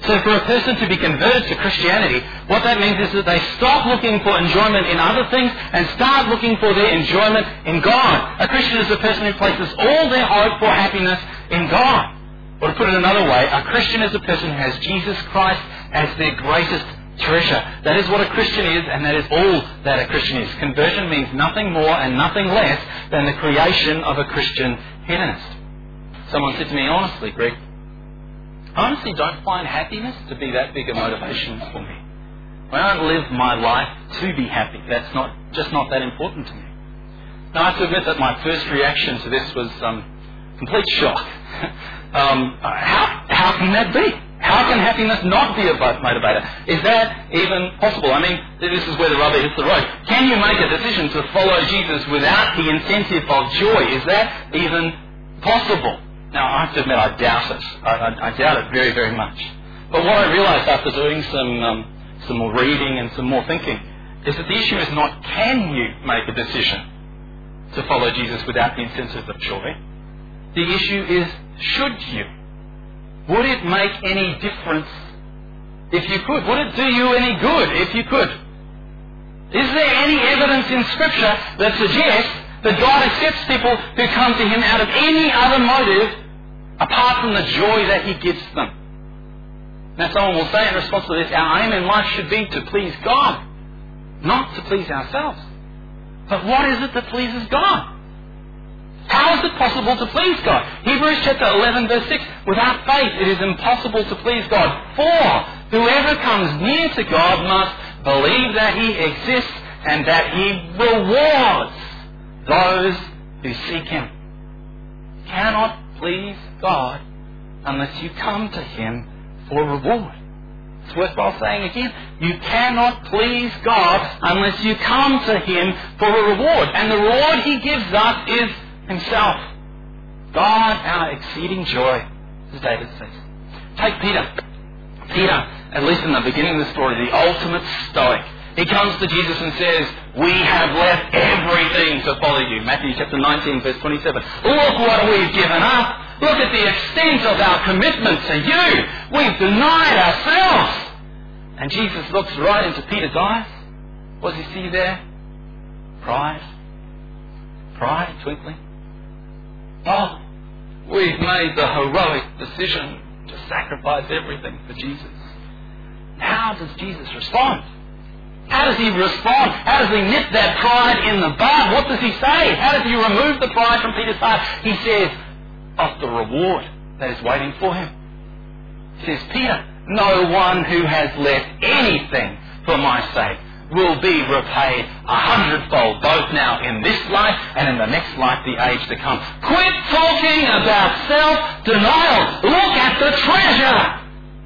So for a person to be converted to Christianity, what that means is that they stop looking for enjoyment in other things and start looking for their enjoyment in God. A Christian is a person who places all their hope for happiness in God. Or to put it another way, a Christian is a person who has Jesus Christ as their greatest treasure. That is what a Christian is, and that is all that a Christian is. Conversion means nothing more and nothing less than the creation of a Christian hedonist. Someone said to me, honestly, Greg, I honestly don't find happiness to be that big a motivation for me. I don't live my life to be happy. That's just not that important to me. Now, I have to admit that my first reaction to this was complete shock. How can that be? How can happiness not be a motivator? Is that even possible? I mean, this is where the rubber hits the road. Can you make a decision to follow Jesus without the incentive of joy? Is that even possible? Now, I have to admit, I doubt it. I doubt it very, very much. But what I realised after doing some more reading and some more thinking is that the issue is not can you make a decision to follow Jesus without the incentive of joy. The issue is should you? Would it make any difference if you could? Would it do you any good if you could? Is there any evidence in Scripture that suggests that God accepts people who come to Him out of any other motive apart from the joy that He gives them? Now someone will say in response to this, our aim in life should be to please God, not to please ourselves. But what is it that pleases God? How is it possible to please God? Hebrews chapter 11 verse 6, without faith it is impossible to please God. For whoever comes near to God must believe that He exists and that He rewards those who seek Him. You cannot please God unless you come to Him for reward. It's worthwhile saying again, you cannot please God unless you come to Him for a reward. And the reward He gives us is Himself. God, our exceeding joy, as David says. Take Peter. Peter, at least in the beginning of the story, the ultimate stoic. He comes to Jesus and says, we have left everything to follow you. Matthew chapter 19 verse 27. Look what we've given up. Look at the extent of our commitment to you. We've denied ourselves. And Jesus looks right into Peter's eyes. What does He see there? Pride. Pride twinkling. Oh, we've made the heroic decision to sacrifice everything for Jesus. How does Jesus respond? How does He respond? How does He nip that pride in the bud? What does He say? How does He remove the pride from Peter's heart? He says, of the reward that is waiting for him. He says, Peter, no one who has left anything for my sake will be repaid 100-fold, both now in this life and in the next life, the age to come. Quit talking about self-denial. Look at the treasure.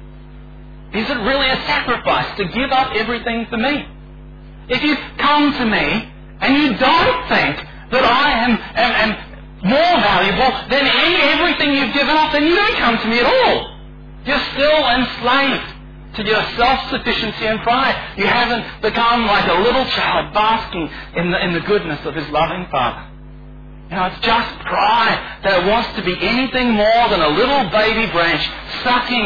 Is it really a sacrifice to give up everything for me? If you come to me and you don't think that I am more valuable than everything you've given up, then you don't come to me at all. You're still enslaved to your self-sufficiency and pride. You haven't become like a little child basking in the goodness of His loving Father. You know, it's just pride that wants to be anything more than a little baby branch sucking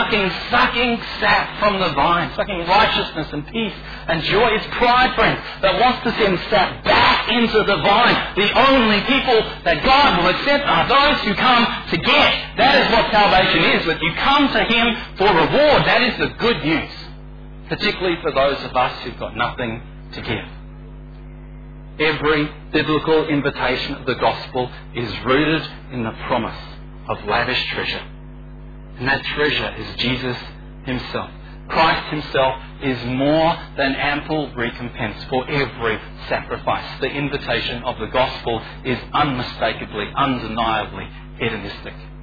sap from the vine, sucking righteousness and peace and joy. It's pride, friends, that wants to send sap back into the vine. The only people that God will accept are those who come to get. That is what salvation is, that you come to Him for reward. That is the good news, particularly for those of us who've got nothing to give. Every biblical invitation of the gospel is rooted in the promise of lavish treasure. And that treasure is Jesus Himself. Christ Himself is more than ample recompense for every sacrifice. The invitation of the gospel is unmistakably, undeniably hedonistic.